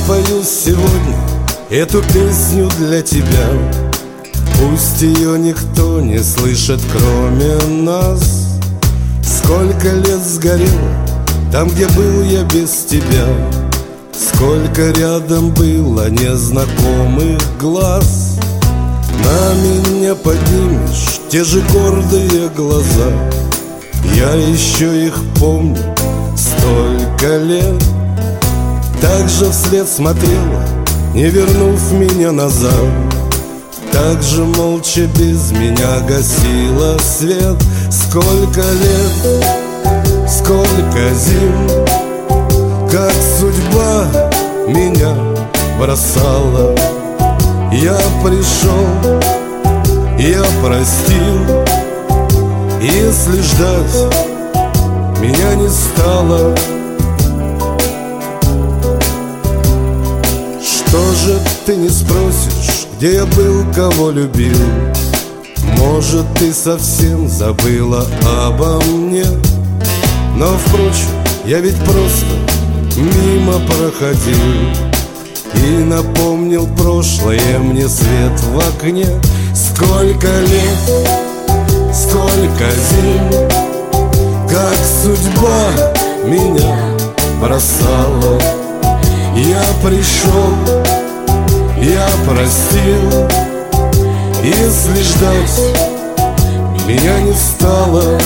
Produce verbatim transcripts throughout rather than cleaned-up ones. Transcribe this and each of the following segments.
пою сегодня эту песню для тебя. Пусть ее никто не слышит, кроме нас. Сколько лет сгорело там, где был я без тебя. Сколько рядом было незнакомых глаз. На меня поднимешь те же гордые глаза. Я еще их помню столько лет. Так же вслед смотрела, не вернув меня назад. Так же молча без меня гасила свет. Сколько лет, сколько зим, как судьба меня бросала. Я пришел, я простил. Если ждать меня не стало, что же ты не спросишь, где я был, кого любил? Может, ты совсем забыла обо мне? Но, впрочем, я ведь просто мимо проходил и напомнил прошлое мне свет в окне. Сколько лет, сколько зим, как судьба меня бросала. Я пришел, я простил. Если ждать меня не стало,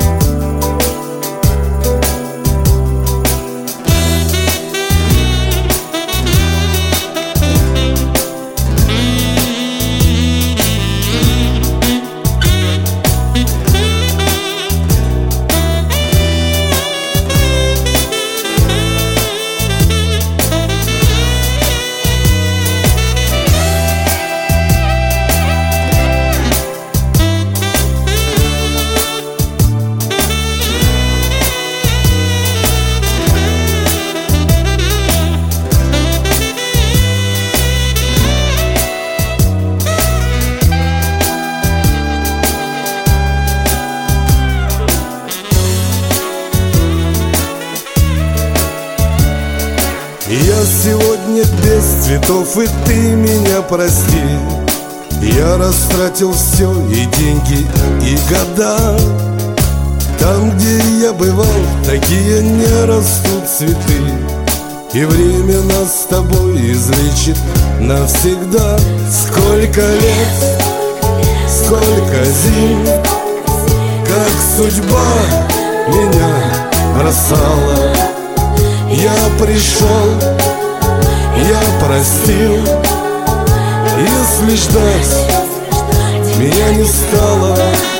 я сегодня без цветов, и ты меня прости. Я растратил все, и деньги, и года. Там, где я бывал, такие не растут цветы. И время нас с тобой излечит навсегда. Сколько лет, сколько зим, как судьба меня бросала. Я пришел, я простил. Если ждать меня не стало,